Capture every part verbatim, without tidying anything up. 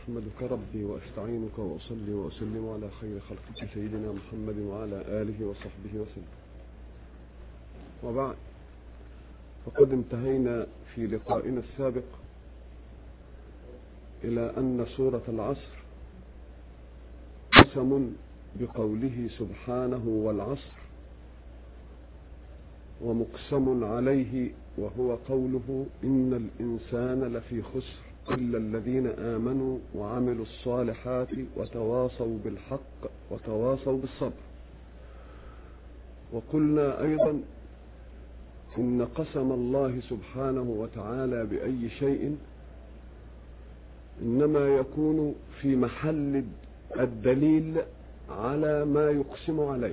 أحمدك ربي وأستعينك وأصلي وأسلم على خير خلقك سيدنا محمد وعلى آله وصحبه وسلم. وبعد، فقد انتهينا في لقائنا السابق إلى أن سورة العصر قسم بقوله سبحانه والعصر، ومقسم عليه وهو قوله إن الإنسان لفي خسر إلا الذين آمنوا وعملوا الصالحات وتواصوا بالحق وتواصوا بالصبر. وقلنا أيضا إن قسم الله سبحانه وتعالى بأي شيء إنما يكون في محل الدليل على ما يقسم عليه،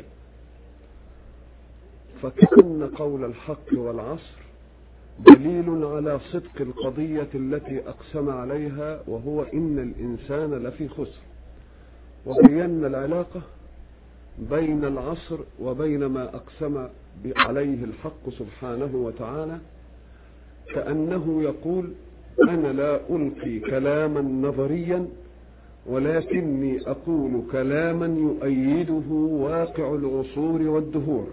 فكأن قول الحق والعصر دليل على صدق القضية التي أقسم عليها، وهو إن الإنسان لفي خسر. وبينا العلاقة بين العصر وبين ما أقسم عليه الحق سبحانه وتعالى، كأنه يقول أنا لا ألقي كلاما نظريا ولكني أقول كلاما يؤيده واقع العصور والدهور.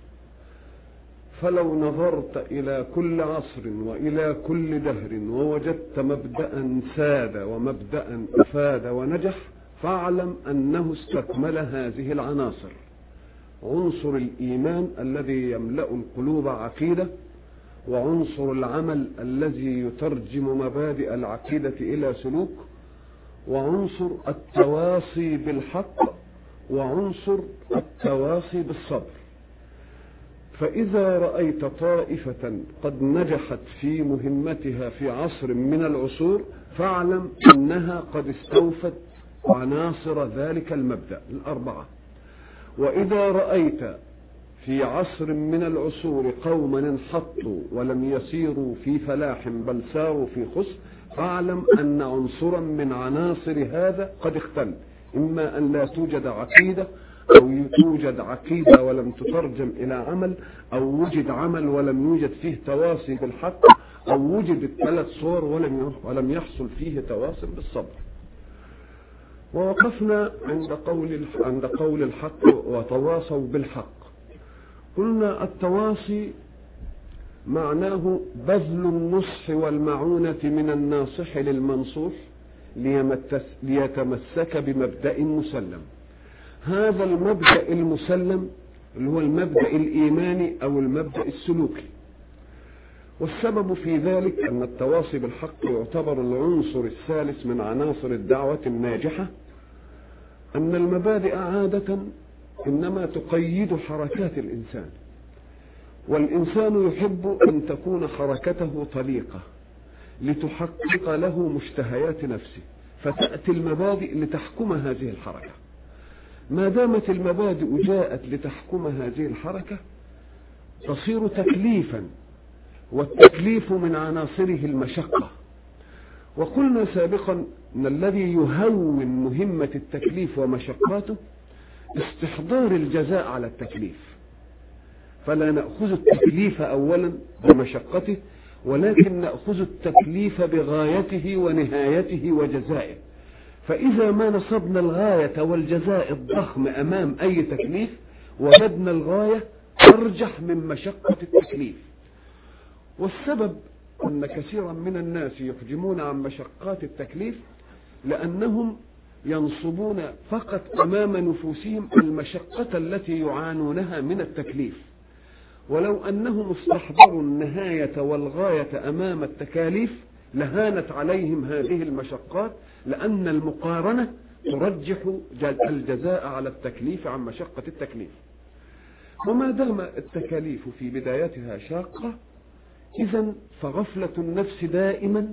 فلو نظرت إلى كل عصر وإلى كل دهر ووجدت مبدأ ساد ومبدأ أفاد ونجح، فاعلم أنه استكمل هذه العناصر: عنصر الإيمان الذي يملأ القلوب عقيدة، وعنصر العمل الذي يترجم مبادئ العقيدة إلى سلوك، وعنصر التواصي بالحق، وعنصر التواصي بالصبر. فإذا رأيت طائفة قد نجحت في مهمتها في عصر من العصور، فاعلم أنها قد استوفت عناصر ذلك المبدأ الأربعة. وإذا رأيت في عصر من العصور قوما انحطوا ولم يسيروا في فلاح بل ساروا في خسر، فاعلم أن عنصرا من عناصر هذا قد اختل: إما أن لا توجد عقيدة، أو توجد عقيدة ولم تترجم إلى عمل، أو وجد عمل ولم يوجد فيه تواصي بالحق، أو وجد الثلاث صور ولم ولم يحصل فيه تواصي بالصبر. ووقفنا عند قول عند قول الحق وتواصوا بالحق. قلنا التواصي معناه بذل النصح والمعونة من الناصح للمنصوح ليتمسك بمبدأ مسلم. هذا المبدأ المسلم اللي هو المبدأ الإيماني أو المبدأ السلوكي. والسبب في ذلك أن التواصي بالحق يعتبر العنصر الثالث من عناصر الدعوة الناجحة، أن المبادئ عادة إنما تقيد حركات الإنسان، والإنسان يحب أن تكون حركته طليقة لتحقق له مشتهيات نفسه، فتأتي المبادئ لتحكم هذه الحركة. ما دامت المبادئ جاءت لتحكم هذه الحركة تصير تكليفا، والتكليف من عناصره المشقة. وقلنا سابقا أن الذي يهون مهمة التكليف ومشقاته استحضار الجزاء على التكليف، فلا نأخذ التكليف أولا بمشقته، ولكن نأخذ التكليف بغايته ونهايته وجزائه. فإذا ما نصبنا الغاية والجزاء الضخم أمام أي تكليف، وجدنا الغاية أرجح من مشقة التكليف. والسبب أن كثيرا من الناس يحجمون عن مشقات التكليف لأنهم ينصبون فقط أمام نفوسهم المشقة التي يعانونها من التكليف، ولو أنهم استحضروا النهاية والغاية أمام التكاليف لهانت عليهم هذه المشقات، لأن المقارنة ترجح الجزاء على التكليف عن مشقة التكليف. وما دام التكاليف في بدايتها شاقة، إذن فغفلة النفس دائما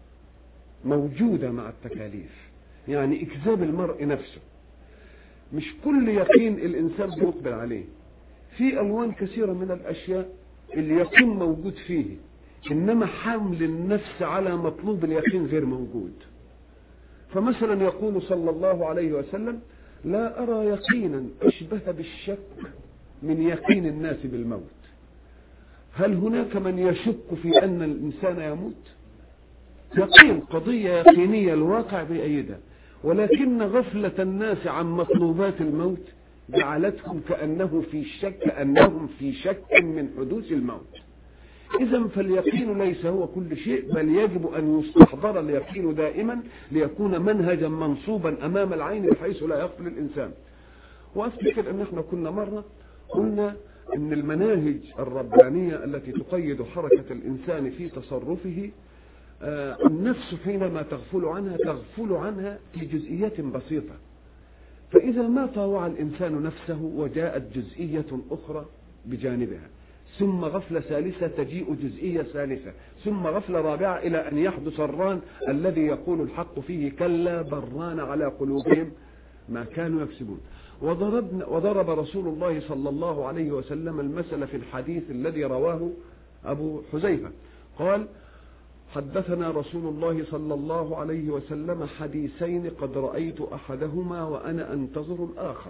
موجودة مع التكاليف، يعني إكذاب المرء نفسه. مش كل يقين الإنسان بيقبل عليه، في ألوان كثيرة من الأشياء اليقين موجود فيه، إنما حمل النفس على مطلوب اليقين غير موجود. فمثلا يقول صلى الله عليه وسلم: لا أرى يقينا أشبه بالشك من يقين الناس بالموت. هل هناك من يشك في أن الإنسان يموت؟ يقين، قضية يقينية الواقع بأيدها، ولكن غفلة الناس عن مطلوبات الموت جعلتهم كأنه في شك كأنهم في شك من حدوث الموت. إذا فاليقين ليس هو كل شيء، بل يجب أن يستحضر اليقين دائما ليكون منهجا منصوبا أمام العين بحيث لا يغفل الإنسان. وأفتكر أن احنا كنا مرة قلنا أن المناهج الربانية التي تقيد حركة الإنسان في تصرفه، آه النفس حينما تغفل عنها تغفل عنها في جزئيات بسيطة، فإذا ما طاوع الإنسان نفسه وجاءت جزئية أخرى بجانبها، ثم غفلة ثالثة تجيء جزئية ثالثة، ثم غفلة رابعة، إلى أن يحدث الران الذي يقول الحق فيه كلا بران على قلوبهم ما كانوا يكسبون. وضربنا وضرب رسول الله صلى الله عليه وسلم المثل في الحديث الذي رواه أبو حذيفة، قال: حدثنا رسول الله صلى الله عليه وسلم حديثين قد رأيت أحدهما وأنا أنتظر الآخر.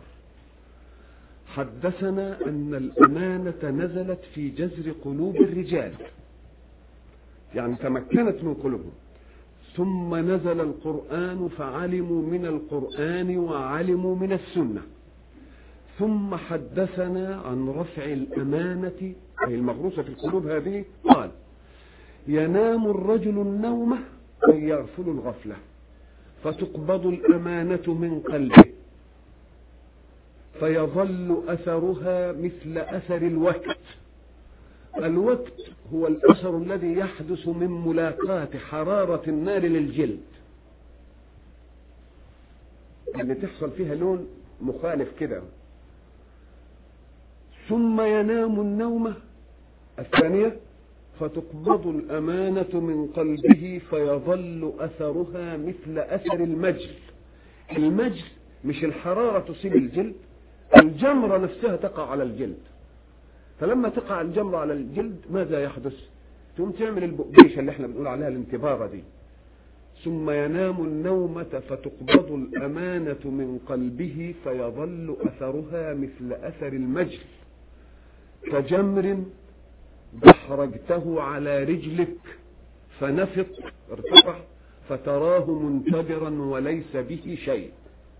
حدثنا أن الأمانة نزلت في جذر قلوب الرجال، يعني تمكنت من قلوبهم، ثم نزل القرآن فعلموا من القرآن وعلموا من السنة، ثم حدثنا عن رفع الأمانة أي المغروسة في القلوب هذه، قال: ينام الرجل النومة أي يغفل الغفلة فتقبض الأمانة من قلبه فيظل أثرها مثل أثر الوقت. الوقت هو الأثر الذي يحدث من ملاقاة حرارة النار للجلد، اللي تحصل فيها لون مخالف كده. ثم ينام النومة الثانية فتقبض الأمانة من قلبه فيظل أثرها مثل أثر المجل. المجل مش الحرارة تصيب الجلد، الجمرة نفسها تقع على الجلد، فلما تقع الجمرة على الجلد ماذا يحدث؟ ثم تعمل البؤبيشة اللي احنا بنقول عليها الانتبارة دي. ثم ينام النومة فتقبض الأمانة من قلبه فيظل أثرها مثل أثر المجل كجمر دحرجته على رجلك فنفط ارتفع فتراه منتبرا وليس به شيء.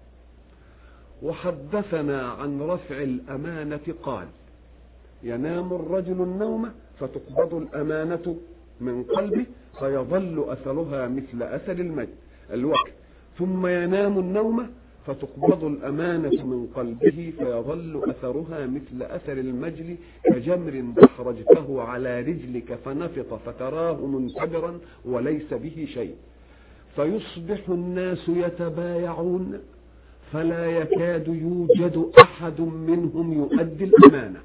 وحدثنا عن رفع الأمانة قال: ينام الرجل النوم فتقبض الأمانة من قلبه فيظل أثرها مثل أثر المجد الوقت، ثم ينام النوم فتقبض الأمانة من قلبه فيظل أثرها مثل أثر المجل كجمر دحرجته على رجلك فنفط فتراه منتبرا وليس به شيء. فيصبح الناس يتبايعون فلا يكاد يوجد أحد منهم يؤدي الأمانة،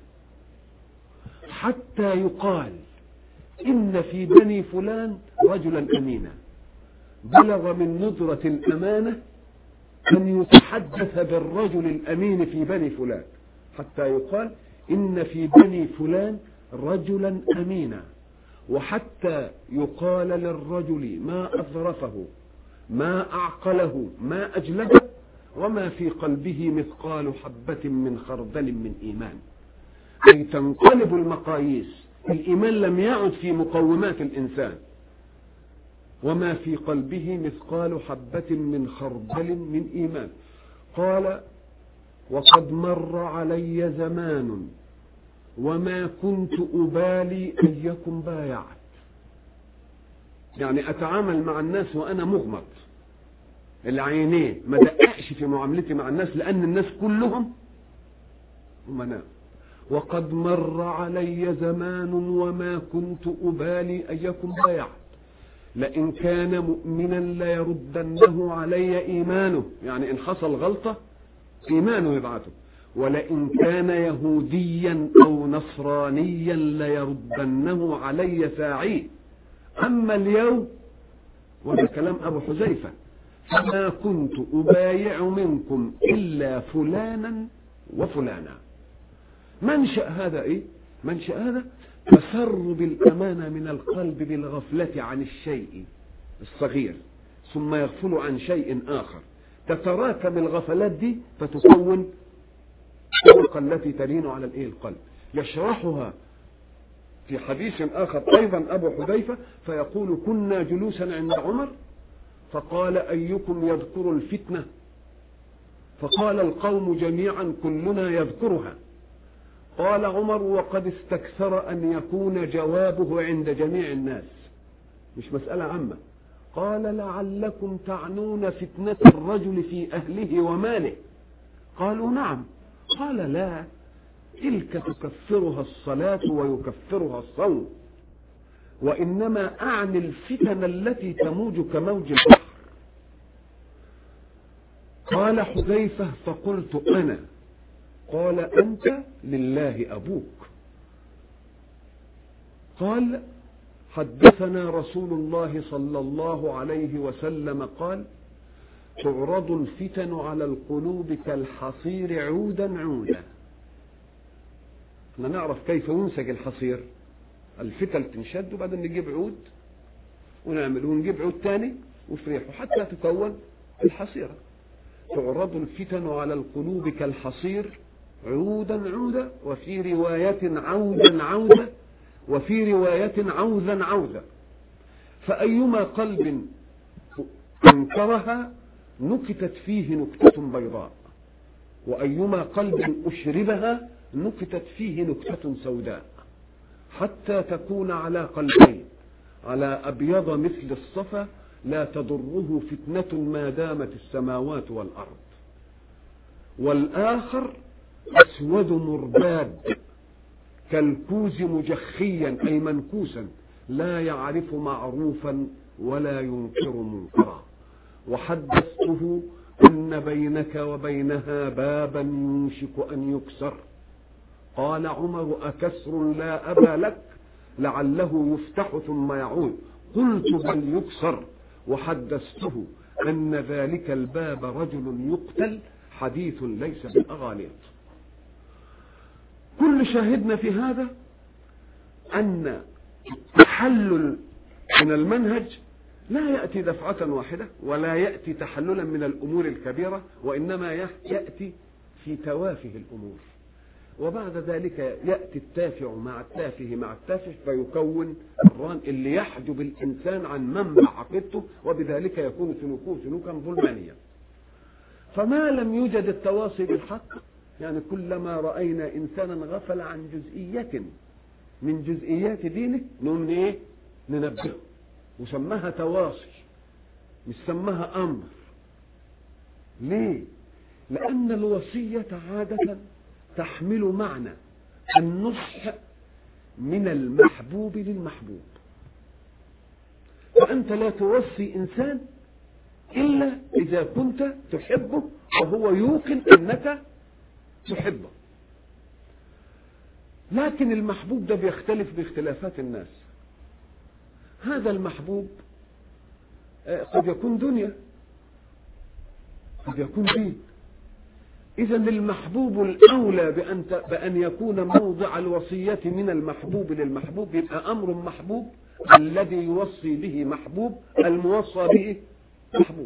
حتى يقال إن في بني فلان رجلا أمينا بلغ من ندرة الأمانة أن يتحدث بالرجل الأمين في بني فلان، حتى يقال إن في بني فلان رجلا أمينا، وحتى يقال للرجل ما أظرفه ما أعقله ما أجلده وما في قلبه مثقال حبة من خردل من إيمان. أي تنقلب المقاييس، الإيمان لم يعد في مقومات الإنسان، وما في قلبه مثقال حبة من خردل من إيمان. قال: وقد مر علي زمان وما كنت أبالي أيكم بايعت، يعني أتعامل مع الناس وأنا مغمض العينين، ما دققش في معاملتي مع الناس لأن الناس كلهم أمناء. وقد مر علي زمان وما كنت أبالي أيكم بايعت، لئن كان مؤمنا ليردنه علي إيمانه، يعني إن حصل غلطة إيمانه يبعته، ولئن كان يهوديا أو نصرانيا ليردنه علي ساعيه. أما اليوم، وهذا كلام أبو حذيفة، فما كنت أبايع منكم إلا فلانا وفلانا. منشأ هذا إيه؟ منشأ هذا تسرب الأمانة من القلب بالغفلة عن الشيء الصغير، ثم يغفل عن شيء آخر، تتراكم الغفلات دي فتكون الطرق التي تلين على الإيه؟ القلب. يشرحها في حديث آخر أيضا أبو حذيفة فيقول كنا جلوسا عند عمر فقال أيكم يذكر الفتنة؟ فقال القوم جميعا كلنا يذكرها. قال عمر وقد استكثر أن يكون جوابه عند جميع الناس، مش مسألة عامة. قال لعلكم تعنون فتنة الرجل في أهله وماله؟ قالوا نعم. قال لا، تلك تكفرها الصلاة ويكفرها الصوم، وإنما أعني الفتن التي تموج كموج البحر. قال حذيفة فقلت أنا. قال أنت لله أبوك. قال حدثنا رسول الله صلى الله عليه وسلم قال تعرض الفتن على القلوب كالحصير عودا عودا. احنا نعرف كيف ينسج الحصير، الفتل تنشد وبعدين نجيب عود ونعمل ونجيب عود تاني وفريحه حتى تكون الحصيرة. تعرض الفتن على القلوب كالحصير عودا عودا، وفي رواية عودا عودا، وفي رواية عوذا عوذا، فأيما قلب أنكرها نكتت فيه نكتة بيضاء، وأيما قلب أشربها نكتت فيه نكتة سوداء، حتى تكون على قلبين على أبيض مثل الصفا لا تضره فتنة ما دامت السماوات والأرض، والآخر أسود مرباد كالكوز مجخيا أي منكوسا لا يعرف معروفا ولا ينكر منكرا. وحدثته أن بينك وبينها بابا يوشك أن يكسر. قال عمر أكسر لا أبا لك لعله يفتح ثم يعود. قلت بل يكسر. وحدثته أن ذلك الباب رجل يقتل حديث ليس بالأغاليط. كل شاهدنا في هذا أن التحلل من المنهج لا يأتي دفعة واحدة ولا يأتي تحللا من الأمور الكبيرة، وإنما يأتي في توافه الأمور، وبعد ذلك يأتي التافع مع التافه مع التافه فيكون الران اللي يحجب الإنسان عن منبع عقيدته، وبذلك يكون سلوكه سلوكا ظلمانيا. فما لم يوجد التواصي بالحق، يعني كلما رأينا إنسانا غفل عن جزئية من جزئيات دينه نقول إيه؟ ننبهه، وسماها تواصي مش سماها أمر. ليه؟ لأن الوصية عادة تحمل معنى النصح من المحبوب للمحبوب، فأنت لا توصي إنسان إلا إذا كنت تحبه وهو يوقن أنك تحبه. لكن المحبوب ده بيختلف باختلافات الناس. هذا المحبوب قد يكون دنيا، قد يكون دين. إذا المحبوب الأولى بأن بأن يكون موضع الوصية من المحبوب للمحبوب، يبقى أمر محبوب الذي يوصي به محبوب الموصى به محبوب.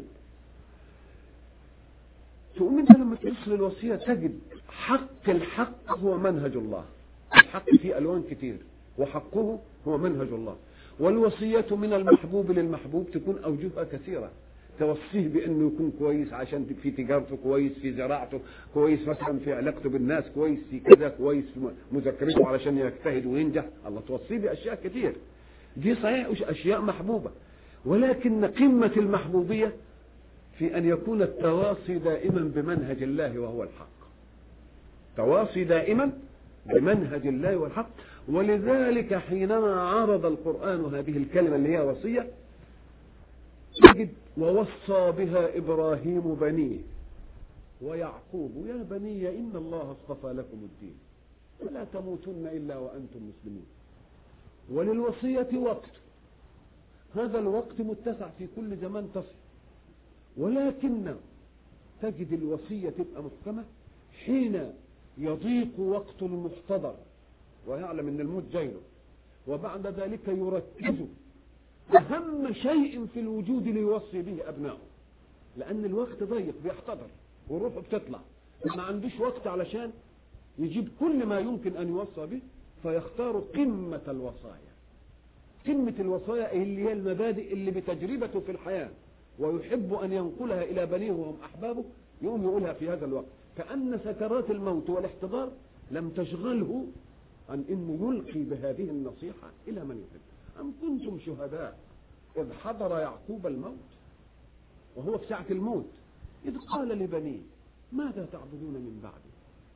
تقوم أنت لما توصل الوصية تجد حق الحق هو منهج الله. الحق فيه ألوان كتير وحقه هو منهج الله، والوصية من المحبوب للمحبوب تكون أوجهها كثيرة. توصيه بأنه يكون كويس عشان في تجارته كويس، في زراعته كويس، مثلا في علاقته بالناس كويس، في كذا كويس، في مذاكرته علشان يجتهد وينجح. الله توصيه بأشياء كتير، دي صحيح أشياء محبوبة، ولكن قمة المحبوبية في أن يكون التواصي دائما بمنهج الله وهو الحق. تواصي دائما بمنهج الله والحق. ولذلك حينما عرض القرآن هذه الكلمة اللي هي وصية تجد ووصى بها إبراهيم بنيه ويعقوب يا بني إن الله اصطفى لكم الدين فلا تموتن إلا وأنتم مسلمون. وللوصية وقت، هذا الوقت متسع في كل زمان تصل، ولكن تجد الوصية تبقى محكمة حين يضيق وقت المحتضر ويعلم ان الموت جايله، وبعد ذلك يركز أهم شيء في الوجود ليوصي به أبنائه، لأن الوقت ضيق بيحتضر والروح بتطلع، ما عندوش وقت علشان يجيب كل ما يمكن أن يوصى به، فيختار قمة الوصايا. قمة الوصايا اللي هي المبادئ اللي بتجربته في الحياة ويحب أن ينقلها إلى بنيه وهم أحبابه، يقوم يقولها في هذا الوقت، كأن سكرات الموت والاحتضار لم تشغله عن أنه يلقي بهذه النصيحة إلى من يحب. أم كنتم شهداء إذ حضر يعقوب الموت، وهو في ساعة الموت، إذ قال لبنيه ماذا تعبدون من بعدي.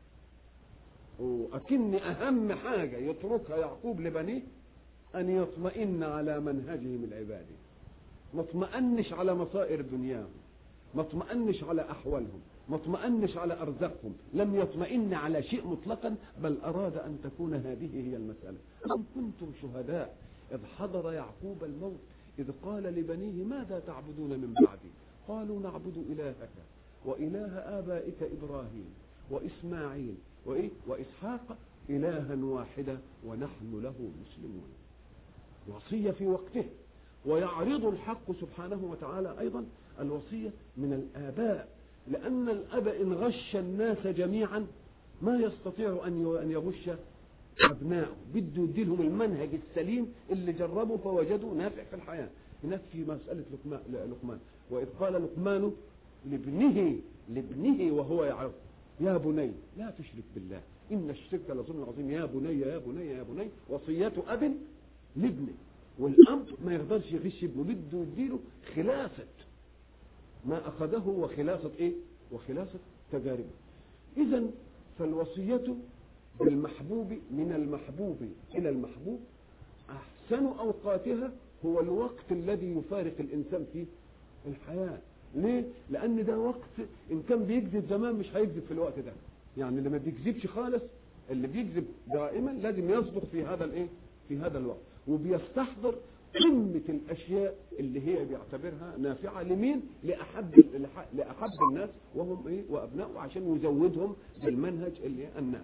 وأكن أهم حاجة يتركها يعقوب لبنيه أن يطمئن على منهجهم العبادي، ما اطمئنش على مصائر دنياهم، ما اطمئنش على أحوالهم، ما اطمئنش على أرزاقهم، لم يطمئن على شيء مطلقا، بل أراد أن تكون هذه هي المسألة. أم كنتم شهداء إذ حضر يعقوب الموت إذ قال لبنيه ماذا تعبدون من بعدي، قالوا نعبد إلهك وإله آبائك إبراهيم وإسماعيل وإيه وإسحاق إلها واحدا ونحن له مسلمون. وصية في وقته. ويعرض الحق سبحانه وتعالى أيضا الوصية من الآباء، لأن الأب إن غش الناس جميعا ما يستطيع أن يغش أبنائه، بده يديلهم المنهج السليم اللي جربوا فوجدوا نافع في الحياة. هناك في مسألة لقمان، وإذ قال لقمان لابنه لابنه وهو يعظه يا بني لا تشرك بالله إن الشرك لظلم عظيم، يا بني يا بني يا بني، وصية أب لابنه. والأب ما يقدرش يغش ابنه، بده يديله خلاصة ما أخذه وخلاصة إيه وخلاصة تجاربه. إذا فالوصية بالمحبوب من المحبوب إلى المحبوب أحسن أوقاتها هو الوقت الذي يفارق الإنسان فيه الحياة. ليه؟ لأن ده وقت إن كان بيكذب زمان مش هيكذب في الوقت ده، يعني اللي ما بيكذبش خالص، اللي بيكذب دائما لازم يصدق في هذا الإيه في هذا الوقت، وبيستحضر قمة الأشياء اللي هي بيعتبرها نافعة لمين؟ لأحب لأحب الناس وهم إيه وأبنائه، عشان يزودهم بالمنهج اللي النافع.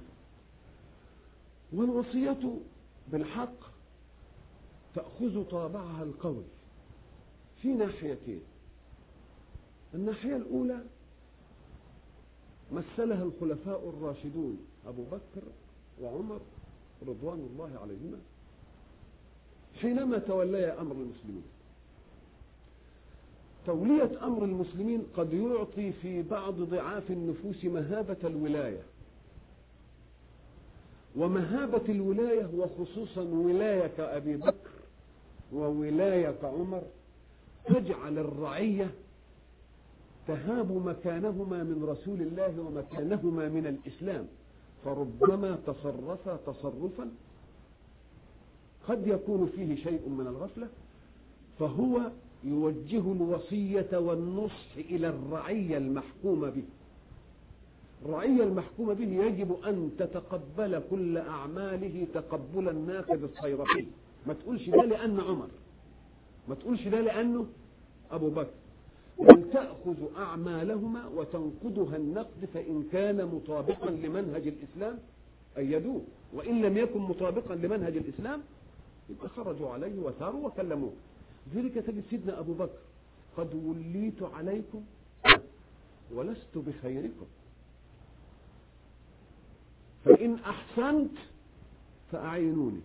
والوصية بالحق تأخذ طابعها القوي في ناحيتين. الناحية الأولى مثلها الخلفاء الراشدون أبو بكر وعمر رضوان الله عليهما حينما توليا أمر المسلمين. تولية أمر المسلمين قد يعطي في بعض ضعاف النفوس مهابة الولاية، ومهابة الولاية وخصوصا ولاية أبي بكر وولاية عمر تجعل الرعية تهاب مكانهما من رسول الله ومكانهما من الإسلام، فربما تصرف تصرفا قد يكون فيه شيء من الغفلة، فهو يوجه الوصية والنصح إلى الرعية المحكومة به. الرعية المحكومة به يجب أن تتقبل كل أعماله تقبل الناقد الصيرفي، ما تقولش ده لأن عمر، ما تقولش ده لأنه أبو بكر، بل تأخذ أعمالهما وتنقضها النقد، فإن كان مطابقا لمنهج الإسلام أيدوه، وإن لم يكن مطابقا لمنهج الإسلام يبقى خرجوا عليه وثاروا وكلموه. ذلك تجد سيدنا أبو بكر قد وليت عليكم ولست بخيركم، فإن أحسنت فأعينوني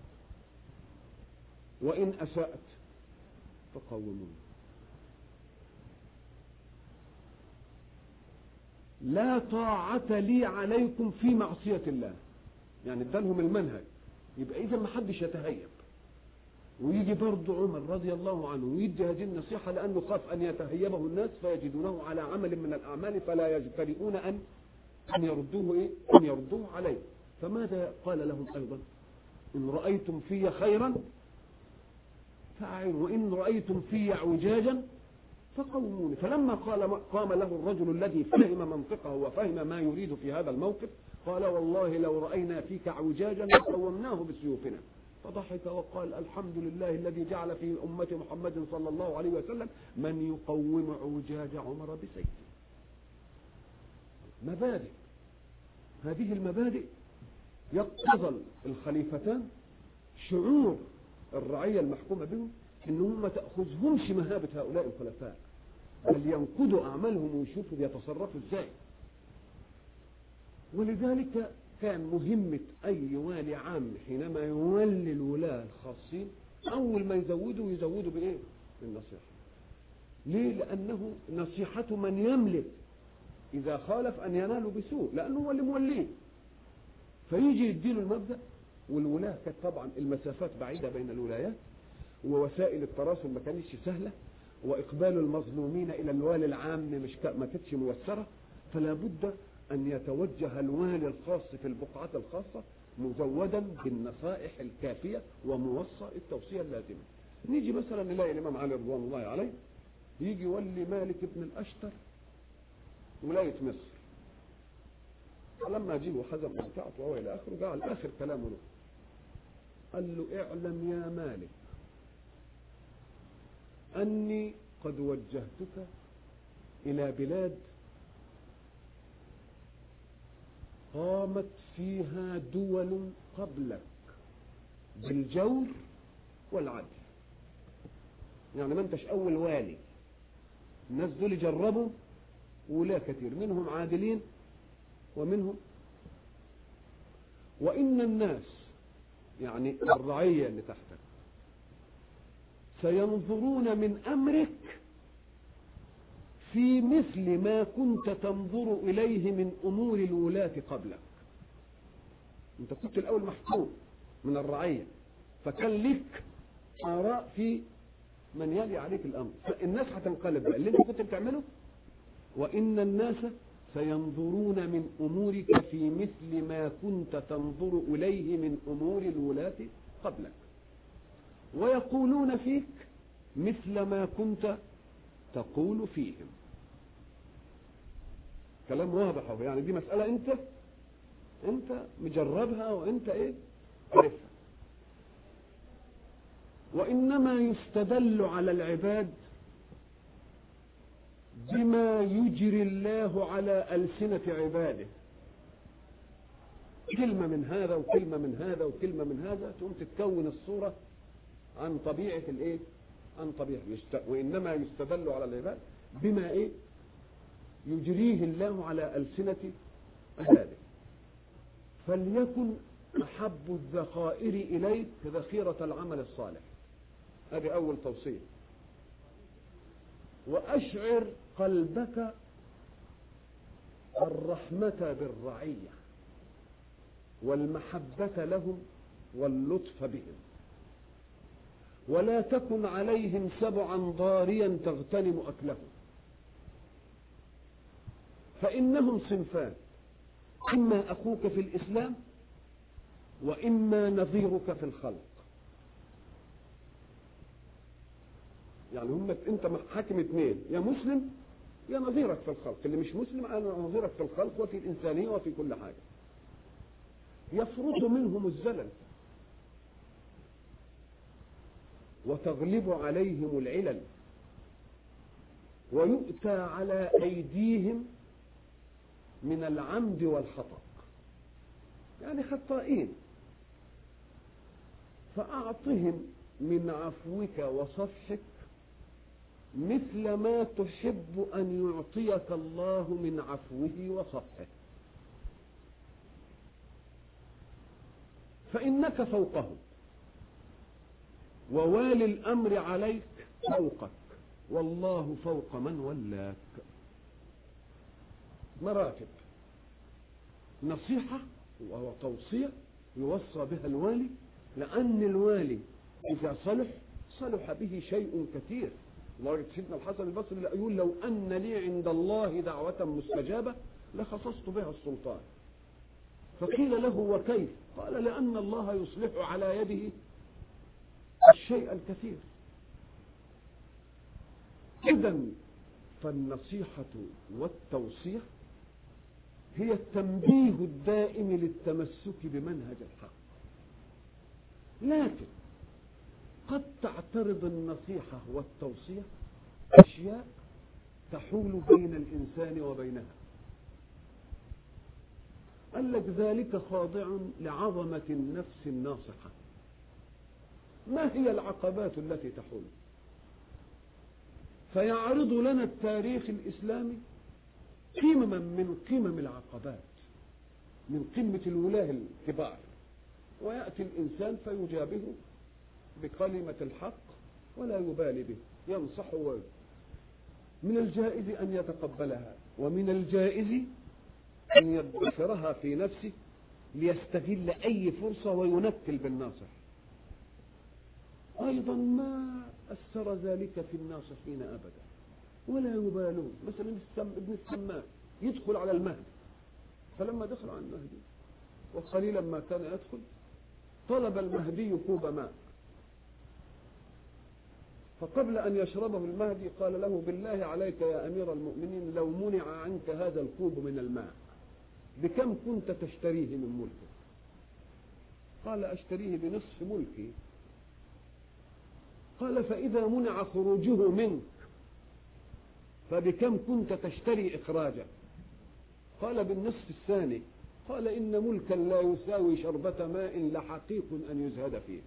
وإن أسأت فقوموني. لا طاعة لي عليكم في معصية الله، يعني ادالهم المنهج، يبقى إذا ما حدش يتهيب. ويجي برضه عمر رضي الله عنه ويدي هذه النصيحة لأنه خاف أن يتهيبه الناس فيجدونه على عمل من الأعمال فلا يجترئون أن أن يردوه إيه؟ أن يردوه عليه. فماذا قال لهم أيضا؟ إن رأيتم في خيرا فأعينوا، وإن رأيتم في اعوجاجا فقوموني. فلما قال قام له الرجل الذي فهم منطقه وفهم ما يريد في هذا الموقف قال والله لو رأينا فيك اعوجاجا لقومناه بسيوفنا، فضحك وقال الحمد لله الذي جعل في أمة محمد صلى الله عليه وسلم من يقوم اعوجاج عمر بسيفه. مبادئ، هذه المبادئ يقتضى الخليفتان شعور الرعية المحكومة بهم إنهم ما تأخذهمش مهابة هؤلاء الخلفاء، بل ينقضوا أعمالهم ويشوفوا يتصرفوا إزاي. ولذلك كان مهمة أي والي عام حينما يولي الولاة الخاصين أول ما يزودوا يزودوا بإيه؟ بالنصيحة. ليه؟ لأنه نصيحة من يملك إذا خالف أن ينالوا بسوء، لأنه هو اللي موليه. فيجي يديله المبدأ، والولاة كانت طبعا المسافات بعيدة بين الولايات، ووسائل التواصل ما كانتش سهلة، وإقبال المظلومين إلى الوالي العام مش ما كانتش ميسرة، فلا بد أن يتوجه الوالي الخاص في البقعة الخاصة مزودا بالنصائح الكافية وموصى التوصية اللازمة. نيجي مثلا نلاقي الإمام علي رضوان الله عليه يجي يولي مالك بن الأشتر ولاية مصر، فلما جيبوا حزم بتاعته وهو إلى آخره قال آخر كلامه له، قال له اعلم يا مالك أني قد وجهتك إلى بلاد قامت فيها دول قبلك بالجور والعدل. يعني ما انتش أول والي، الناس دول جربوا ولا كثير منهم عادلين ومنهم، وإن الناس يعني الرعية اللي تحتك سينظرون من أمرك في مثل ما كنت تنظر إليه من أمور الولاة قبلك. أنت كنت الأول محكوم من الرعية، فكان لك آراء في من يلي عليك الأمر، فالناس هتنقلب بقى اللي أنت كنت بتعمله، وإن الناس سينظرون من أمورك في مثل ما كنت تنظر إليه من أمور الولاة قبلك، ويقولون فيك مثل ما كنت تقول فيهم. كلام واضح، يعني دي مسألة انت انت مجربها وانت ايه عارفها. وإنما يستدل على العباد بما يجري الله على ألسنة عباده، كلمة من هذا وكلمة من هذا وكلمة من هذا تقوم تتكون الصورة عن طبيعة الايه عن طبيعة يست... وإنما يستدل على العباد بما ايه يجريه الله على ألسنة عباده. فليكن أحب الذخائر إليك ذخيرة العمل الصالح، هذه أول توصية. وأشعر قلبك الرحمة بالرعية والمحبة لهم واللطف بهم، ولا تكن عليهم سبعا ضاريا تغتنم أكلهم، فإنهم صنفان، إما أخوك في الإسلام وإما نظيرك في الخلق. يعني هم انت حاكم اثنين، يا مسلم يا نظيرك في الخلق. اللي مش مسلم انا نظيرك في الخلق وفي الانسانيه وفي كل حاجه. يفرط منهم الزلل وتغلب عليهم العلل ويؤتى على ايديهم من العمد والخطأ، يعني خطائين، فأعطهم من عفوك وصفحك مثل ما تحب أن يعطيك الله من عفوه وصفحه، فإنك فوقهم ووالي الأمر عليك فوقك، والله فوق من ولاك. مراتب نصيحة وتوصية يوصى بها الوالي، لأن الوالي إذا صلح صلح به شيء كثير. لدرجة سيدنا الحسن البصري يقول لو أن لي عند الله دعوة مستجابة لخصصت بها السلطان. فقيل له وكيف؟ قال لأن الله يصلح على يده الشيء الكثير. إذن فالنصيحة والتوصية هي التنبيه الدائم للتمسك بمنهج الحق، لكن قد تعترض النصيحة والتوصية أشياء تحول بين الإنسان وبينها. قال لك ذلك خاضع لعظمة النفس الناصحة. ما هي العقبات التي تحول؟ فيعرض لنا التاريخ الإسلامي قمما من قمم العقبات من قمة الولاة الكبار، ويأتي الإنسان فيجابه بكلمة الحق ولا يبالي به، ينصح. من الجائز أن يتقبلها، ومن الجائز أن يدخرها في نفسه ليستغل أي فرصة وينكل بالناصح. أيضا ما أثر ذلك في الناصحين أبدا ولا يبالون. مثلا ابن السماك يدخل على المهدي، فلما دخل على المهدي وقليلا ما كان يدخل طلب المهدي كوب ماء، فقبل أن يشربه المهدي قال له: بالله عليك يا أمير المؤمنين، لو منع عنك هذا الكوب من الماء بكم كنت تشتريه من ملكك؟ قال: أشتريه بنصف ملكي. قال: فإذا منع خروجه منك فبكم كنت تشتري إخراجه؟ قال: بالنصف الثاني. قال: إن ملكا لا يساوي شربة ماء لحقيق أن يزهد فيه.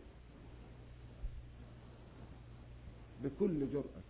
بكل جرأة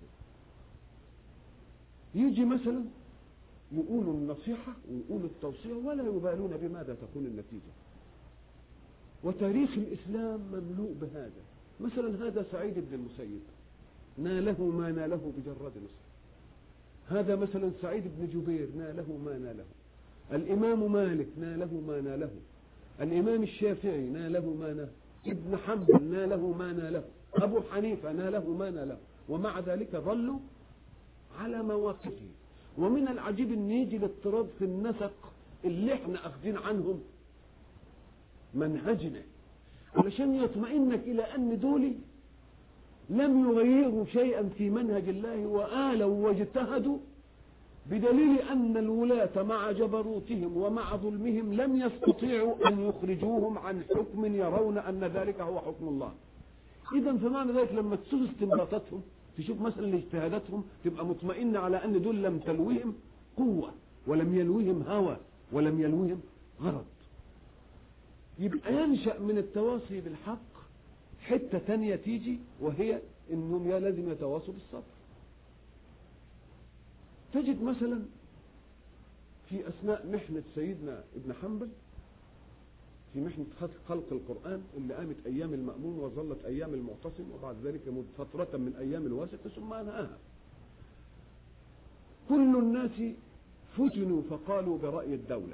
يجي مثلا يقولوا النصيحة ويقولوا التوصية ولا يبالون بماذا تكون النتيجة. وتاريخ الإسلام مملوء بهذا. مثلا هذا سعيد بن المسيب ناله ما ناله بجراد نصر. هذا مثلا سعيد بن جبير ناله ما ناله. الإمام مالك ناله ما ناله. الإمام الشافعي ناله ما ناله. ابن حنبل ناله ما ناله. أبو حنيفة ناله ما ناله. ومع ذلك ظلوا على مواقفه. ومن العجيب ان يجي الاضطراب في النسق اللي احنا اخذين عنهم منهجنا علشان يطمئنك الى ان دول لم يغيروا شيئا في منهج الله وآلوا واجتهدوا، بدليل ان الولاة مع جبروتهم ومع ظلمهم لم يستطيعوا ان يخرجوهم عن حكم يرون ان ذلك هو حكم الله. اذا فمعنى ذلك لما تشوف استنباطاتهم، تشوف مثلا اجتهاداتهم، تبقى مطمئن على ان دول لم تلوهم قوة ولم يلوهم هوى ولم يلوهم غرض. يبقى ينشأ من التواصي بالحق حتة تانية تيجي، وهي انهم يا لازم يتواصوا بالصبر. تجد مثلا في اثناء محنة سيدنا ابن حنبل في محنة خلق القرآن اللي قامت أيام المأمون وظلت أيام المعتصم وبعد ذلك فترة من أيام الواسط ثم أنهاها. كل الناس فتنوا فقالوا برأي الدولة،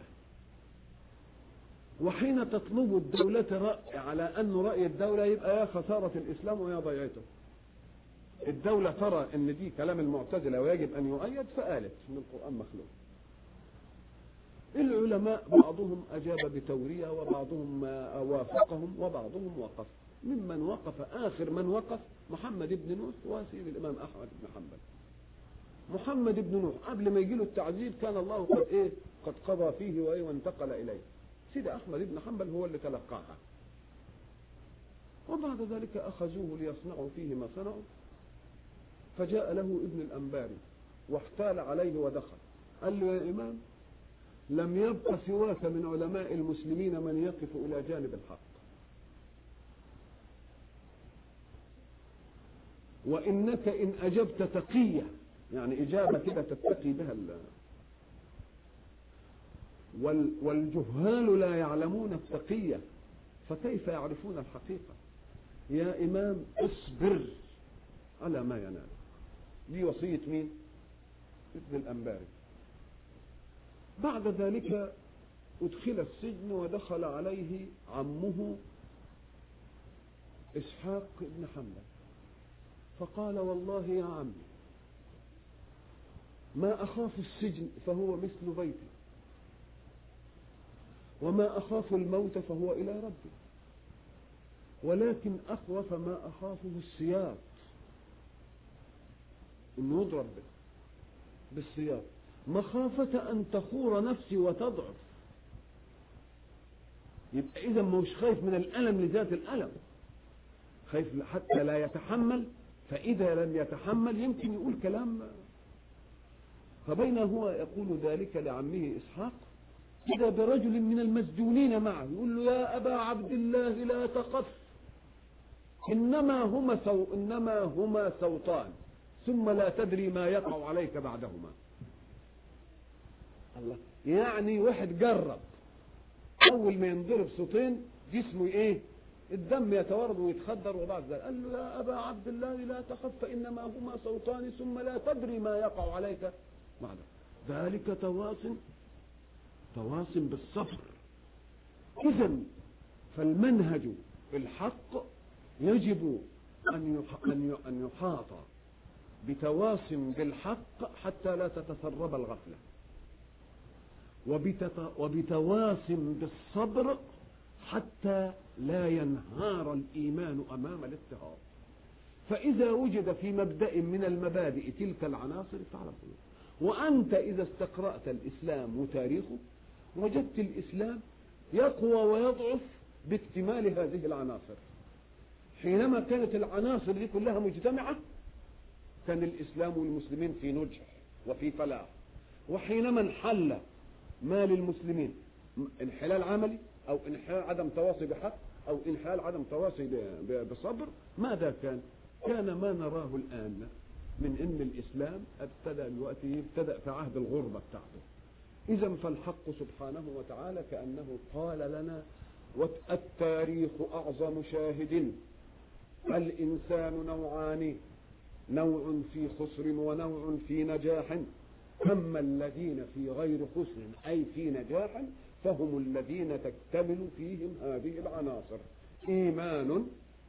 وحين تطلب الدولة رأي على أن رأي الدولة يبقى يا خسارة الإسلام ويا ضيعته. الدولة ترى أن دي كلام المعتزلة ويجب أن يؤيد فقالت أن القرآن مخلوق. العلماء بعضهم أجاب بتورية وبعضهم وافقهم وبعضهم وقف. ممن وقف آخر من وقف محمد بن نوح وسيد الإمام أحمد بن حنبل. محمد بن نوح قبل ما يجي له التعذيب كان الله قد إيه قد قضى فيه وإيه وانتقل إليه. سيد أحمد بن حنبل هو اللي تلقاها، وبعد ذلك أخذوه ليصنعوا فيه ما صنعوا. فجاء له ابن الأنباري واحتال عليه ودخل، قال له: يا إمام، لم يبق سواك من علماء المسلمين من يقف إلى جانب الحق، وإنك إن أجبت تقية، يعني إجابة كده تتقي بها الله، والجهال لا يعلمون التقية فكيف يعرفون الحقيقة؟ يا إمام اصبر على ما ينال. دي وصية مين؟ ابن الأنباري. بعد ذلك أدخل السجن ودخل عليه عمه إسحاق بن حنبل فقال: والله يا عمي ما أخاف السجن فهو مثل بيتي، وما أخاف الموت فهو إلى ربي، ولكن أخوف ما أخافه السياط، إنه يضرب بالسياط، مخافة أن تخور نفسي وتضعف. يبقى إذا مش خايف من الألم لذات الألم، خايف حتى لا يتحمل، فإذا لم يتحمل يمكن يقول كلام. فبين هو يقول ذلك لعمه إسحاق إذا برجل من المسجونين معه يقول له: يا أبا عبد الله لا تخف، إنما هما سو إنما هما سوطان ثم لا تدري ما يقع عليك بعدهما. الله، يعني واحد جرب اول ما ينضرب صوتين جسمه ايه؟ الدم يتورد ويتخدر. وبعد ذلك قال له يا ابا عبد الله لا تخف فانما هما صوتان ثم لا تدري ما يقع عليك بعد ذلك. تواصل تواصل بالصبر. اذا فالمنهج الحق يجب ان ان يحاط بتواص بالحق حتى لا تتسرب الغفله، وبتواص بالصبر حتى لا ينهار الإيمان أمام الاضطهاد. فإذا وجد في مبدأ من المبادئ تلك العناصر تعرفون. وأنت إذا استقرأت الإسلام وتاريخه وجدت الإسلام يقوى ويضعف باكتمال هذه العناصر. حينما كانت العناصر دي كلها مجتمعة كان الإسلام والمسلمين في نجح وفي فلاح. وحينما انحل ما للمسلمين انحلال عملي أو انحلال عدم تواصي بحق أو انحلال عدم تواصي بصبر، ماذا كان؟ كان ما نراه الآن من إن الإسلام ابتدأ دلوقتي ابتدأ في عهد الغربة بتاعته. إذا فالحق سبحانه وتعالى كأنه قال لنا والتاريخ أعظم شاهد. الإنسان نوعان، نوع في خسر ونوع في نجاح. أما الذين في غير خسر أي في نجاح فهم الذين تكتمل فيهم هذه العناصر: إيمان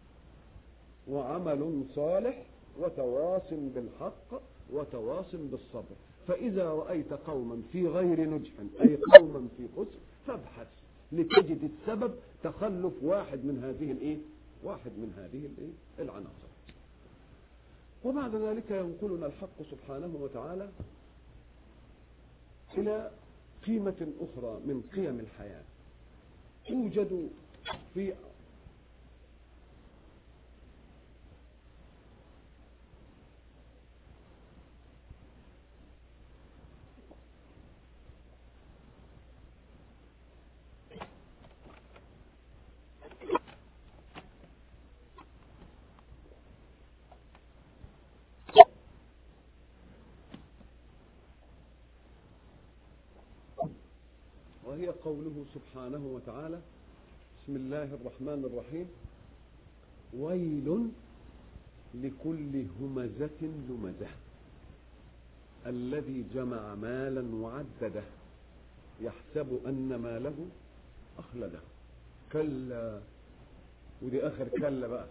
وعمل صالح وتواص بالحق وتواص بالصبر. فإذا رأيت قوما في غير نجح أي قوما في خسر فابحث لتجد السبب تخلف واحد من هذه الايه واحد من هذه الايه العناصر. وبعد ذلك ينقلنا الحق سبحانه وتعالى إلى قيمة أخرى من قيم الحياة توجد في وهي قوله سبحانه وتعالى: بسم الله الرحمن الرحيم: ويل لكل همزة لمزة الذي جمع مالا وعدده يحسب أن ماله أخلده. كلا، ودي آخر كلا بقى،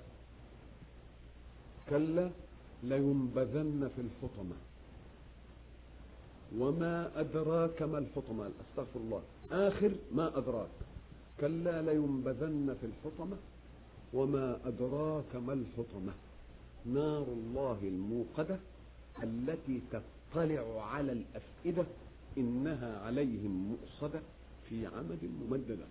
كلا لينبذن في الحطمة وما أدراك ما الحطمة. أستغفر الله، آخر ما أدراك. كلا لينبذن في الحطمة وما أدراك ما الحطمة نار الله الموقدة التي تطلع على الأفئدة إنها عليهم مؤصدة في عمد ممددة.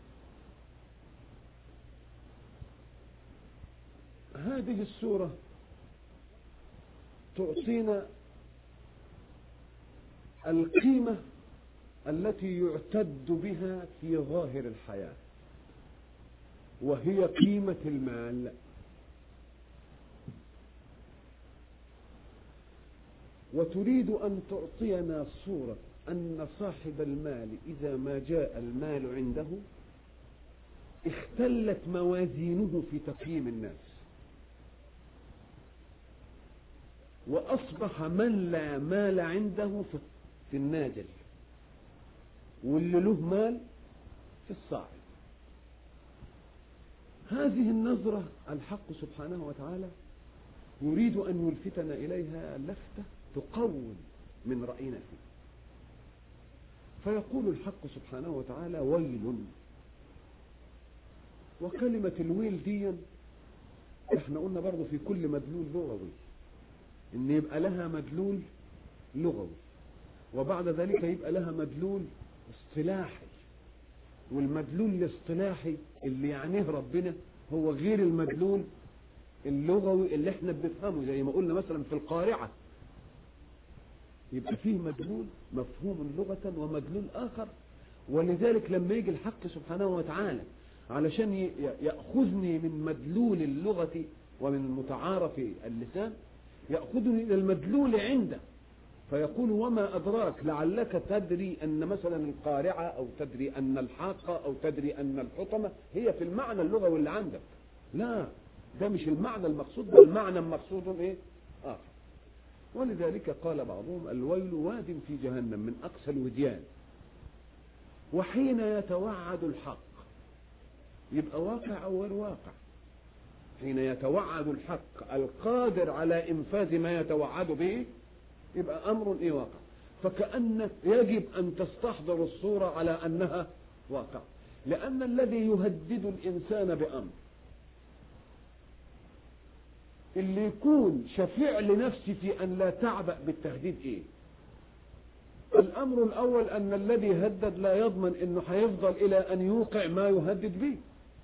هذه السورة تعطينا القيمة التي يعتد بها في ظاهر الحياة، وهي قيمة المال. وتريد أن تعطينا صورة أن صاحب المال إذا ما جاء المال عنده اختلت موازينه في تقييم الناس، وأصبح من لا مال عنده في النازل واللي له مال في الصاعد. هذه النظرة الحق سبحانه وتعالى يريد أن يلفتنا إليها لفتة تقوم من رأينا فيه. فيقول الحق سبحانه وتعالى: ويل. وكلمة الويل دي احنا قلنا برضو في كل مدلول لغوي ان يبقى لها مدلول لغوي وبعد ذلك يبقى لها مدلول اصطلاحي، والمدلول الاصطلاحي اللي يعنيه ربنا هو غير المدلول اللغوي اللي احنا بنفهمه. زي ما قلنا مثلا في القارعة يبقى فيه مدلول مفهوم لغة ومدلول آخر. ولذلك لما يجي الحق سبحانه وتعالى علشان يأخذني من مدلول اللغة ومن متعارف اللسان يأخذني إلى المدلول عنده، فيقول وما أدراك لعلك تدري أن مثلا القارعة أو تدري أن الحاقة أو تدري أن الحطمة هي في المعنى اللغوي اللي عندك. لا، ده مش المعنى المقصود، بل المعنى المقصود إيه آخر. ولذلك قال بعضهم الويل واد في جهنم من أقصى الوديان. وحين يتوعد الحق يبقى واقع أو غير واقع. حين يتوعد الحق القادر على إنفاذ ما يتوعد به يبقى أمر إيه واقع. فكأن يجب أن تستحضر الصورة على أنها واقع، لأن الذي يهدد الإنسان بأمر اللي يكون شفيع لنفسه في أن لا تعبأ بالتهديد إيه؟ الأمر الأول أن الذي هدد لا يضمن أنه هيفضل إلى أن يوقع ما يهدد به.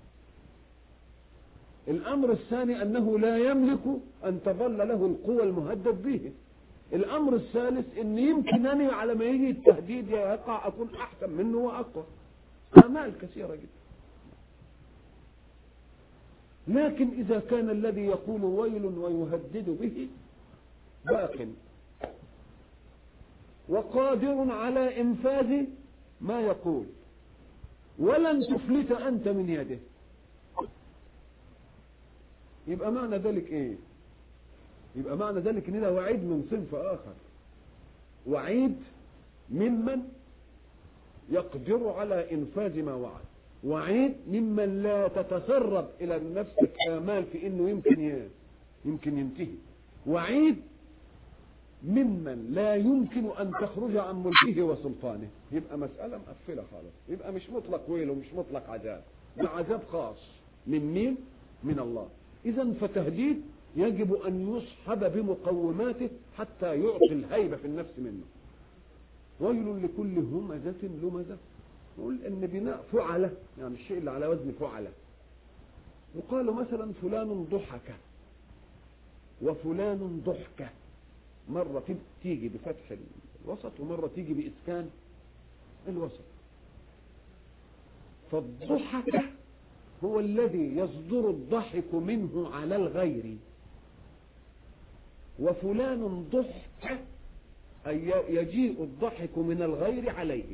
الأمر الثاني أنه لا يملك أن تظل له القوة المهدد به. الأمر الثالث أن يمكن أني على ما يجي التهديد يقع أكون أحسن منه وأقوى. أعمال كثيرة جدا. لكن إذا كان الذي يقول ويل ويهدد به باق وقادر على إنفاذ ما يقول ولن تفلت أنت من يده، يبقى معنى ذلك إيه؟ يبقى معنى ذلك إن ده وعيد من صنف آخر، وعيد ممن يقدر على إنفاذ ما وعد، وعيد ممن لا تتسرب إلى نفسك آمال في إنه يمكن يمكن ينتهي، وعيد ممن لا يمكن أن تخرج عن ملكه وسلطانه. يبقى مسألة مقفلة خالص، يبقى مش مطلق ويل ومش مطلق عذاب، ده عذاب خاص من مين؟ من الله. إذا فتهديد يجب أن يصحب بمقوماته حتى يعطي الهيبة في النفس منه. ويل لكل همزة لمزة. نقول إن بناء فعلة يعني الشيء اللي على وزن فعلة. يقال مثلا فلان ضحك وفلان ضحكة، مرة تيجي بفتح الوسط ومرة تيجي بإسكان الوسط. فالضحكة هو الذي يصدر الضحك منه على الغير، وفلان ضحك أي يجيء الضحك من الغير عليه،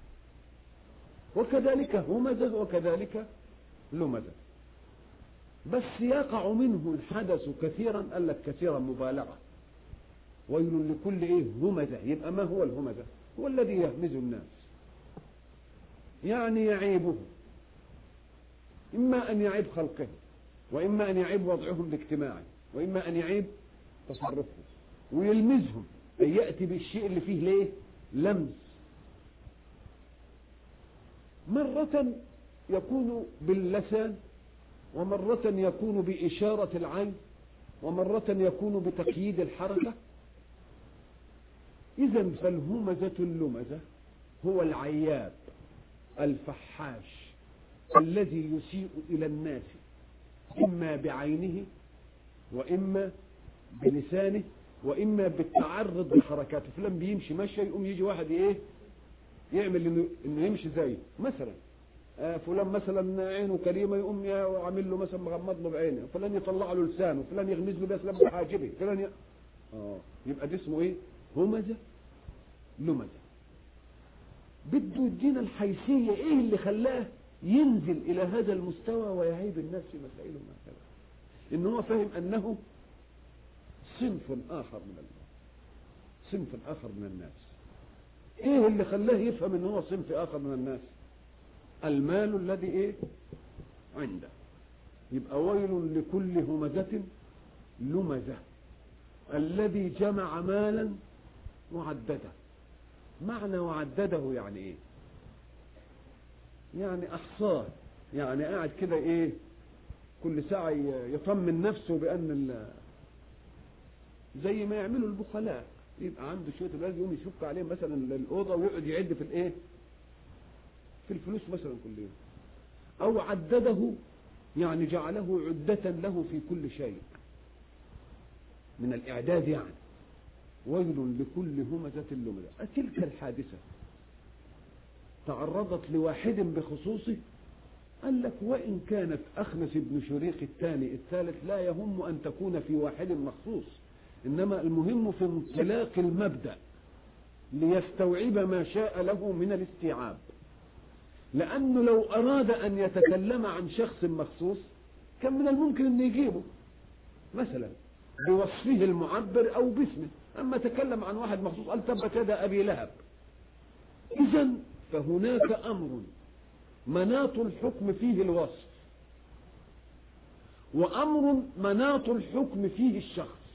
وكذلك همزة وكذلك لمزة، بس يقع منه الحدث كثيرا. قال لك كثيرا مبالغة. ويل لكل ايه همزة. يبقى ما هو الهمزة؟ هو الذي يهمز الناس، يعني يعيبه، إما أن يعيب خلقه، وإما أن يعيب وضعهم الاجتماعي، وإما أن يعيب تصرفهم، ويلمزهم أن يأتي بالشيء اللي فيه ليه لمز. مرة يكون باللسان، ومرة يكون بإشارة العين، ومرة يكون بتقييد الحركة. إذا فالهمزة اللمزة هو العياب الفحاش الذي يسيء إلى الناس إما بعينه وإما بلسانه وإما بالتعرض بحركاته. فلان بيمشي مشي يقوم يجي واحد إيه يعمل إنه, إنه يمشي زيه مثلا. آه فلان مثلا عينه كريمة يقوم يعمل له مثلا مغمض له بعينه، فلان يطلع له لسانه، فلان يغمز له بأسلام بحاجبه، فلان ي... آه يبقى ده اسمه إيه همزة لمزة. بده يدينا الحيثية إيه اللي خلاه ينزل إلى هذا المستوى ويعيب الناس في مسائلهم هكذا. إن هو فهم أنه صنف آخر من الله، صنف آخر من الناس. إيه اللي خلاه يفهم أنه هو صنف آخر من الناس؟ المال الذي إيه عنده. يبقى ويل لكل همزة لمزة الذي جمع مالا وعدده. معنى وعدده يعني إيه؟ يعني أحصاه، يعني قاعد كده إيه كل ساعة يطمن نفسه بأن زي ما يعملوا البخلاء، يبقى عنده شوية الولاد يقوم يشك عليهم مثلا الأوضة ويقعد يعد في الإيه في الفلوس مثلا كل يوم. أو عدده يعني جعله عدة له في كل شيء من الإعداد. يعني ويل لكل همزة لمزة. تلك الحادثة تعرضت لواحد بخصوصه. قال لك وإن كانت أخنس بن شريق الثاني الثالث لا يهم أن تكون في واحد مخصوص، إنما المهم في انطلاق المبدأ ليستوعب ما شاء له من الاستيعاب، لأنه لو أراد أن يتكلم عن شخص مخصوص كان من الممكن أن يجيبه مثلا بوصفه المعبر أو باسمه، أما تكلم عن واحد مخصوص قال تبت يد أبي لهب. إذن فهناك أمر مناط الحكم فيه الوصف، وأمر مناط الحكم فيه الشخص.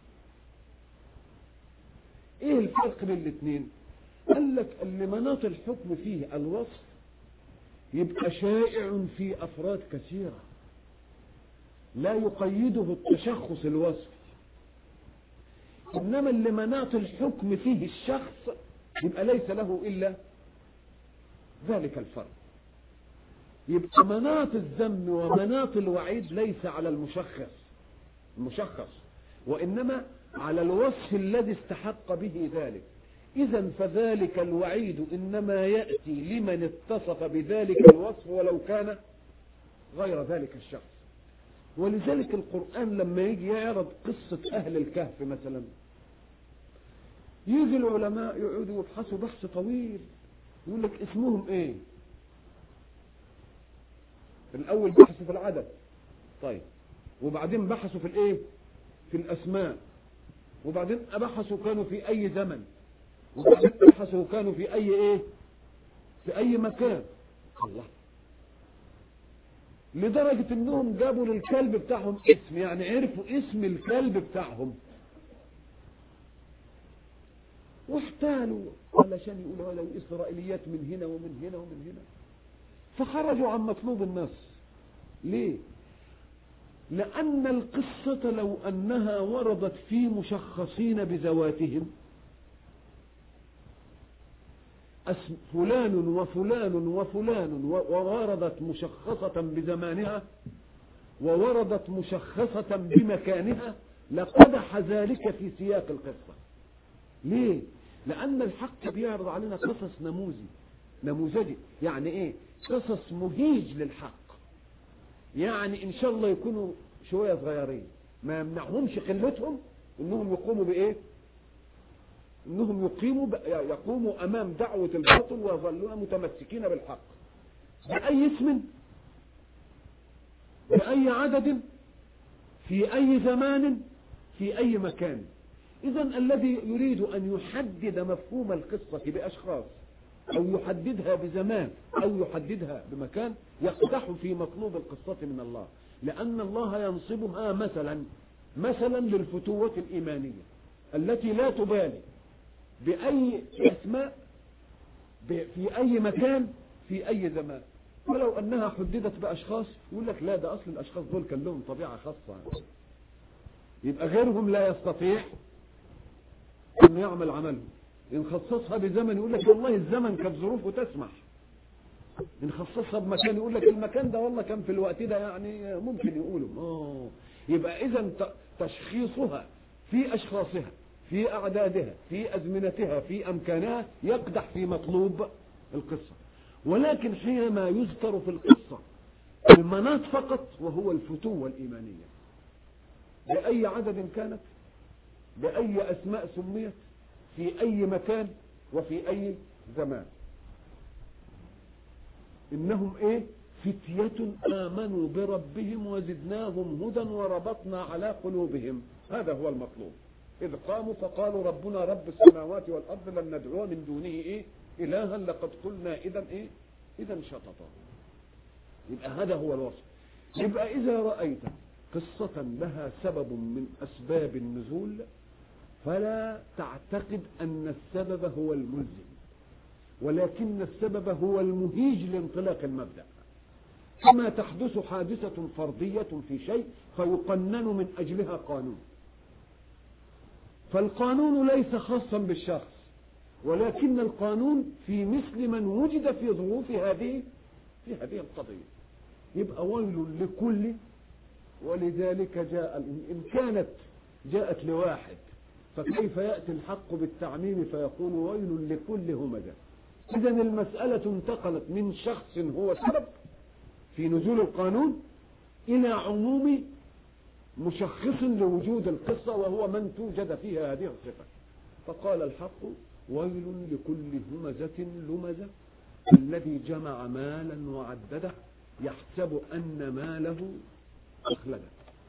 إيه الفرق بين الاثنين؟ قال لك اللي مناط الحكم فيه الوصف يبقى شائع في أفراد كثيرة لا يقيده التشخص الوصفي، إنما اللي مناط الحكم فيه الشخص يبقى ليس له إلا ذلك الفرق. يبقى مناط الذم ومناط الوعيد ليس على المشخص المشخص وإنما على الوصف الذي استحق به ذلك. إذن فذلك الوعيد إنما يأتي لمن اتصف بذلك الوصف ولو كان غير ذلك الشخص. ولذلك القرآن لما يجي يعرض قصة أهل الكهف مثلا، يجي العلماء يقعدوا يبحثوا بحث طويل، يقول لك اسمهم ايه؟ الأول بحثوا في العدد، طيب، وبعدين بحثوا في الايه؟ في الأسماء، وبعدين بحثوا كانوا في أي زمن، وبعدين بحثوا كانوا في أي ايه؟ في أي مكان. الله، لدرجة انهم جابوا للكلب بتاعهم اسم، يعني عرفوا اسم الكلب بتاعهم، واحتالوا علشان يقولوا لو إسرائيليات من هنا ومن هنا ومن هنا، فخرجوا عن مطلوب النص. ليه؟ لأن القصة لو أنها وردت في مشخصين بذواتهم، اسم فلان وفلان وفلان، ووردت مشخصة بزمانها ووردت مشخصة بمكانها، لقدح ذلك في سياق القصة. ليه؟ لأن الحق بيعرض علينا قصص نموذجي نموذجي يعني ايه؟ قصص مهيج للحق، يعني ان شاء الله يكونوا شوية صغيرين ما يمنعهمش قلتهم انهم يقوموا بايه؟ انهم يقيموا يقوموا امام دعوة الباطل ويظلون متمسكين بالحق، بأي اسم، بأي عدد، في اي زمان، في اي مكان. إذا الذي يريد أن يحدد مفهوم القصة بأشخاص أو يحددها بزمان أو يحددها بمكان يقدح في مطلوب القصة من الله، لأن الله ينصبها مثلا مثلا للفتوة الإيمانية التي لا تبالي بأي اسماء في أي مكان في أي زمان. ولو أنها حددت بأشخاص يقول لك لا، ده أصل الأشخاص دول كان لهم طبيعة خاصة، يبقى غيرهم لا يستطيع انه يعمل عمله. ان خصصها بزمن يقول لك والله الزمن كانت ظروفه تسمح، ان خصصها بمكان يقول لك المكان ده والله كان في الوقت ده يعني ممكن يقولوا اه. يبقى اذا تشخيصها في اشخاصها، في اعدادها، في ازمنتها، في امكانها يقدح في مطلوب القصة. ولكن حينما يذكر في القصة المناط فقط وهو الفتوة الإيمانية بأي عدد كانت، بأي أسماء سميت، في أي مكان وفي أي زمان، إنهم إيه؟ فتية آمنوا بربهم وزدناهم هدى وربطنا على قلوبهم. هذا هو المطلوب. إذ قاموا فقالوا ربنا رب السماوات والأرض لن ندعو من دونه إيه؟ إلها لقد قلنا إذا إيه؟ إذا شططا. يبقى هذا هو الوصف. يبقى إذا رأيت قصة لها سبب من أسباب النزول فلا تعتقد أن السبب هو الملزم، ولكن السبب هو المهيج لانطلاق المبدأ. كما تحدث حادثة فرضية في شيء فيقنن من أجلها قانون، فالقانون ليس خاصا بالشخص، ولكن القانون في مثل من وجد في ظروف هذه في هذه القضية. يبقى ويل لكل، ولذلك جاء إن كانت جاءت لواحد فكيف يأتي الحق بالتعميم فيقول ويل لكل همزة. إذا المسألة انتقلت من شخص هو سبب في نزول القانون إلى عموم مشخص لوجود القصة وهو من توجد فيها هذه الصفة. فقال الحق ويل لكل همزة لمزة الذي جمع مالا وعدده يحسب أن ماله أخلده.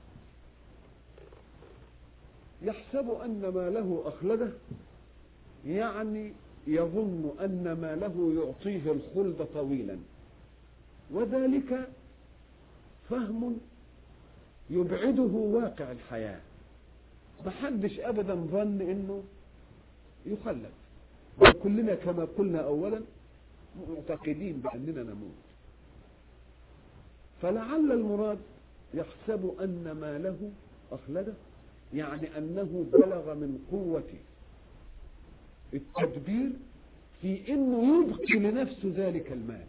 يحسب أن ماله أخلده يعني يظن أن ماله يعطيه الخلد طويلا، وذلك فهم يبعده واقع الحياة. محدش أبدا ظن أنه يخلد، وكلنا كما قلنا أولا معتقدين بأننا نموت. فلعل المراد يحسب أن ماله أخلده يعني أنه بلغ من قوة التدبير في أنه يبقي لنفسه ذلك المال.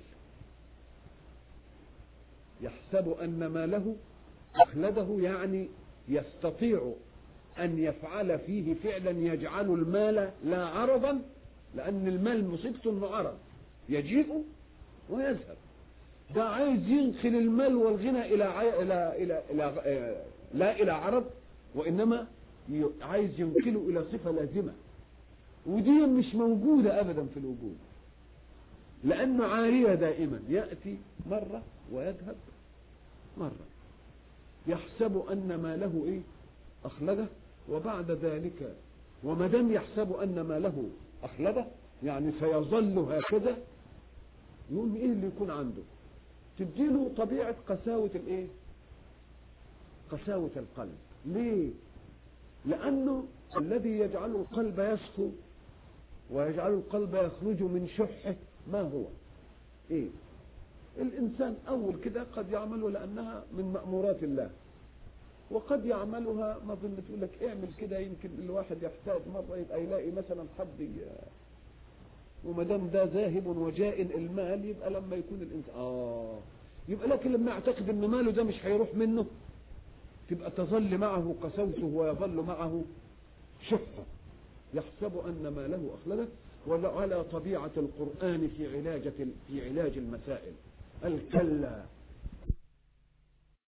يحسب أن ماله أخلده يعني يستطيع أن يفعل فيه فعلا يجعل المال لا عرضا، لأن المال مصيبته أنه عرض يجيء ويذهب. ده عايز ينقل المال والغنى إلى عي... إلى إلى إلى لا إلى عرض، وإنما عايز ينقله إلى صفة لازمة، ودي مش موجودة أبدا في الوجود، لأنه عارية دائما، يأتي مرة ويذهب مرة. يحسب أن ماله إيه أخلده، وبعد ذلك وما دام يحسب أن ماله أخلده يعني سيظل هكذا، يقوم إيه اللي يكون عنده؟ تديله طبيعة قساوة الإيه؟ قساوة القلب. ليه؟ لأنه الذي يجعل القلب يسخو ويجعل القلب يخرج من شحه ما هو؟ إيه؟ الإنسان أول كده قد يعمل لأنها من مأمورات الله، وقد يعملها ما ظن تقول لك اعمل كده يمكن الواحد يحتاج مرة يبقى يلاقي مثلا حد، وما دام ده ذاهب وجائن المال يبقى لما يكون الإنسان آه يبقى، لكن لما يعتقد إن ماله ده مش هيروح منه تبقى تظل معه قسوته ويظل معه شحه. يحسب أن ماله أخلده. وعلى طبيعة القرآن في علاج في علاج المسائل، قال كلا